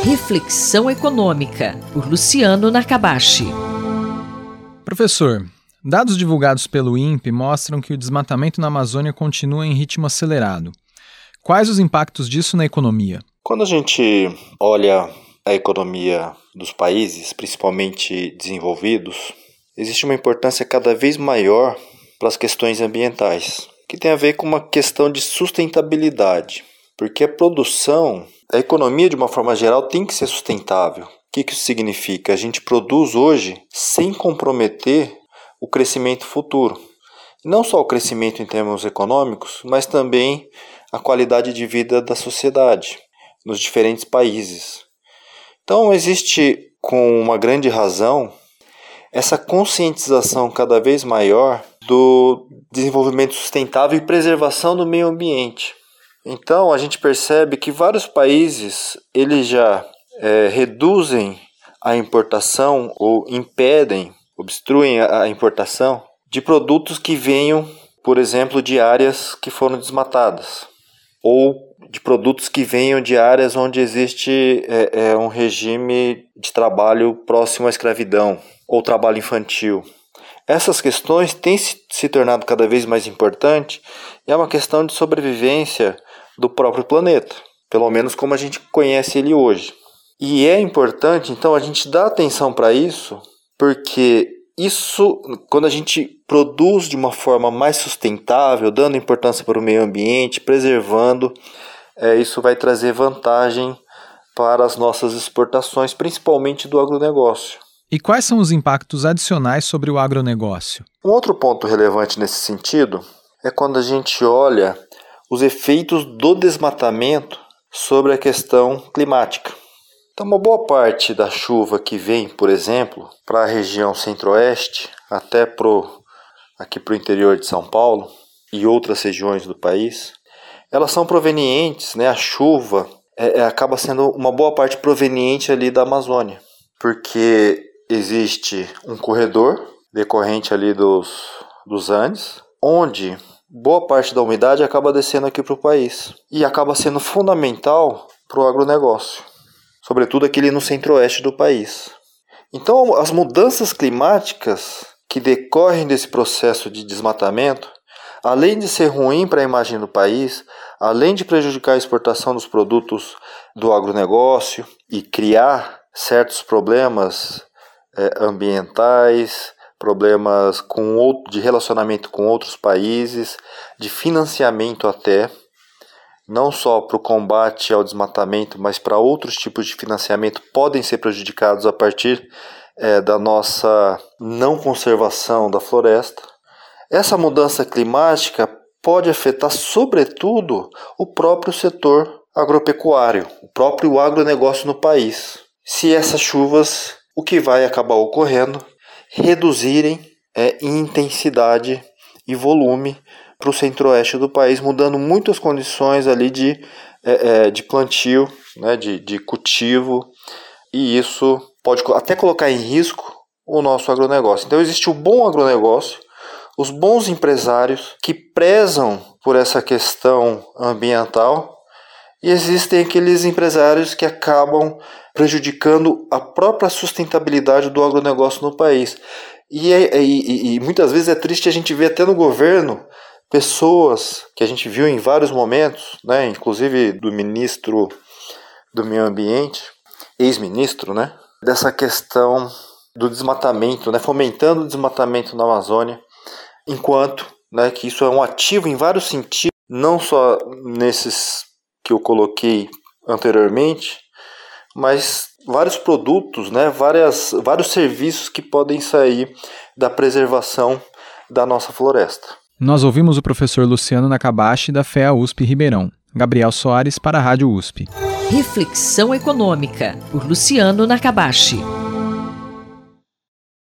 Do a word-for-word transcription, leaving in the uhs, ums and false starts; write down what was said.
Reflexão Econômica, por Luciano Nakabashi. Professor, dados divulgados pelo I N P E mostram que o desmatamento na Amazônia continua em ritmo acelerado. Quais os impactos disso na economia? Quando a gente olha a economia dos países, principalmente desenvolvidos, existe uma importância cada vez maior para as questões ambientais, que tem a ver com uma questão de sustentabilidade, porque a produção, a economia de uma forma geral tem que ser sustentável. O que isso significa? A gente produz hoje sem comprometer o crescimento futuro. Não só o crescimento em termos econômicos, mas também a qualidade de vida da sociedade nos diferentes países. Então existe, com uma grande razão, essa conscientização cada vez maior do desenvolvimento sustentável e preservação do meio ambiente. Então a gente percebe que vários países eles já é, reduzem a importação ou impedem, obstruem a importação de produtos que venham, por exemplo, de áreas que foram desmatadas, ou de produtos que venham de áreas onde existe é, é, um regime de trabalho próximo à escravidão ou trabalho infantil. Essas questões têm se, se tornado cada vez mais importantes e é uma questão de sobrevivência do próprio planeta, pelo menos como a gente conhece ele hoje. E é importante, então, a gente dar atenção para isso, porque isso, quando a gente produz de uma forma mais sustentável, dando importância para o meio ambiente, preservando, é, isso vai trazer vantagem para as nossas exportações, principalmente do agronegócio. E quais são os impactos adicionais sobre o agronegócio? Um outro ponto relevante nesse sentido é quando a gente olha os efeitos do desmatamento sobre a questão climática. Então, uma boa parte da chuva que vem, por exemplo, para a região centro-oeste, até pro, aqui para o interior de São Paulo e outras regiões do país, elas são provenientes, né, a chuva é, é, acaba sendo uma boa parte proveniente ali da Amazônia, porque existe um corredor decorrente ali dos, dos Andes, onde boa parte da umidade acaba descendo aqui para o país e acaba sendo fundamental para o agronegócio, sobretudo aquele no centro-oeste do país. Então, as mudanças climáticas que decorrem desse processo de desmatamento, além de ser ruim para a imagem do país, além de prejudicar a exportação dos produtos do agronegócio e criar certos problemas é, ambientais, problemas com outro, de relacionamento com outros países, de financiamento até, não só para o combate ao desmatamento, mas para outros tipos de financiamento podem ser prejudicados a partir é, da nossa não conservação da floresta. Essa mudança climática pode afetar, sobretudo, o próprio setor agropecuário, o próprio agronegócio no país. Se essas chuvas, o que vai acabar ocorrendo, reduzirem é, em intensidade e volume para o centro-oeste do país, mudando muitas condições ali de, é, é, de plantio, né, de, de cultivo, e isso pode até colocar em risco o nosso agronegócio. Então existe o bom agronegócio, os bons empresários que prezam por essa questão ambiental, e existem aqueles empresários que acabam prejudicando a própria sustentabilidade do agronegócio no país. E, é, e, e muitas vezes é triste a gente ver até no governo pessoas que a gente viu em vários momentos, né, inclusive do ministro do Meio Ambiente, ex-ministro, né, dessa questão do desmatamento, né, fomentando o desmatamento na Amazônia, enquanto, né, que isso é um ativo em vários sentidos, não só nesses que eu coloquei anteriormente, mas vários produtos, né, várias, vários serviços que podem sair da preservação da nossa floresta. Nós ouvimos o professor Luciano Nakabashi, da F E A U S P Ribeirão. Gabriel Soares, para a Rádio U S P. Reflexão Econômica, por Luciano Nakabashi.